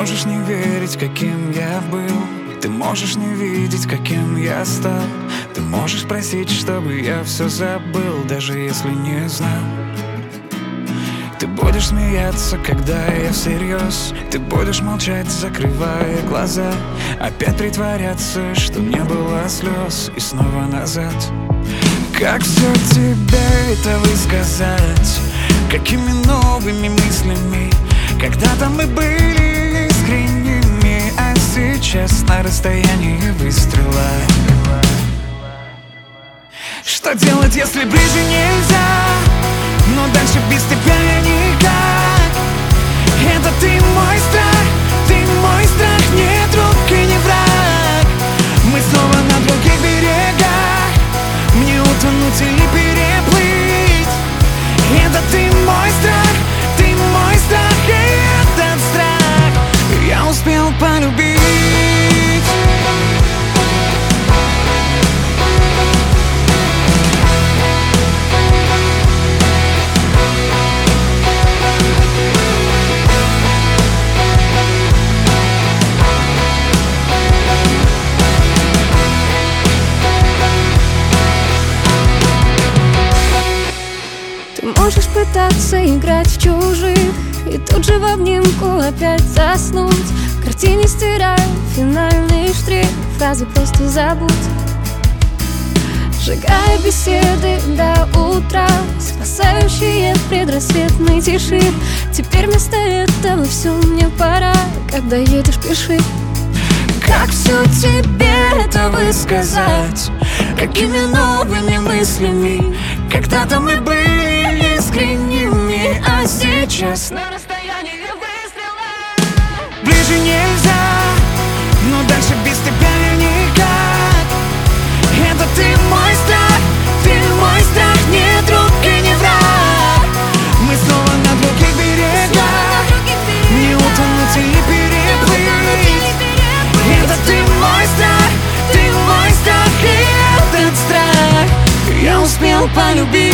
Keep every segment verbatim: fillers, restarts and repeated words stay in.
можешь не верить, каким я был. Ты можешь не видеть, каким я стал. Ты можешь просить, чтобы я все забыл, даже если не знал. Ты будешь смеяться, когда я всерьез. Ты будешь молчать, закрывая глаза. Опять притворяться, что не было слез. И снова назад. Как все тебе это высказать? Какими новыми мыслями? Когда-то мы были искренними, а сейчас на расстоянии выстрела. Что делать, если ближе нельзя? Но дальше без тебя я никак. Это ты мой страх, ты мой страх, не друг и не враг. Мы снова на других берегах. Мне утонуть или переплыть. Это ты мой страх, ты мой страх, и этот страх я успел полюбить. Можешь пытаться играть в чужих и тут же в обнимку опять заснуть. В картине стираю финальный штрих, фразы просто забудь. Сжигая беседы до утра, спасающие в предрассветной тиши. Теперь вместо этого все мне пора, когда едешь, пиши. Как все тебе это высказать? Какими новыми мыслями? Когда-то мы были искренними, а сейчас на расстоянии выстрела. Ближе нельзя, но дальше без тебя я никак. Это ты мой страх, ты мой страх, не друг и не враг. Мы снова на других берегах. Не утонуть или переплыть. Это ты мой страх, ты мой страх, и этот страх я успел полюбить.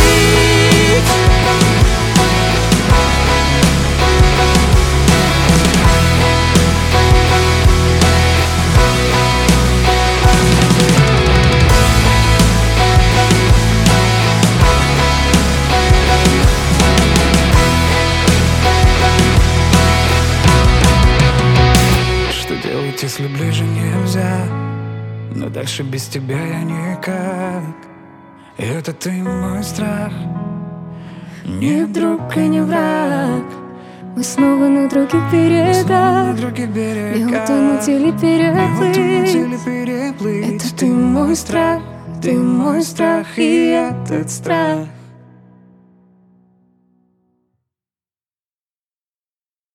Что делать, если ближе нельзя? Но дальше без тебя я никак. И это ты мой страх, Не друг и не враг. Мы снова на других берегах. Не утонуть или переплыть. Это ты мой страх, ты мой страх, и этот страх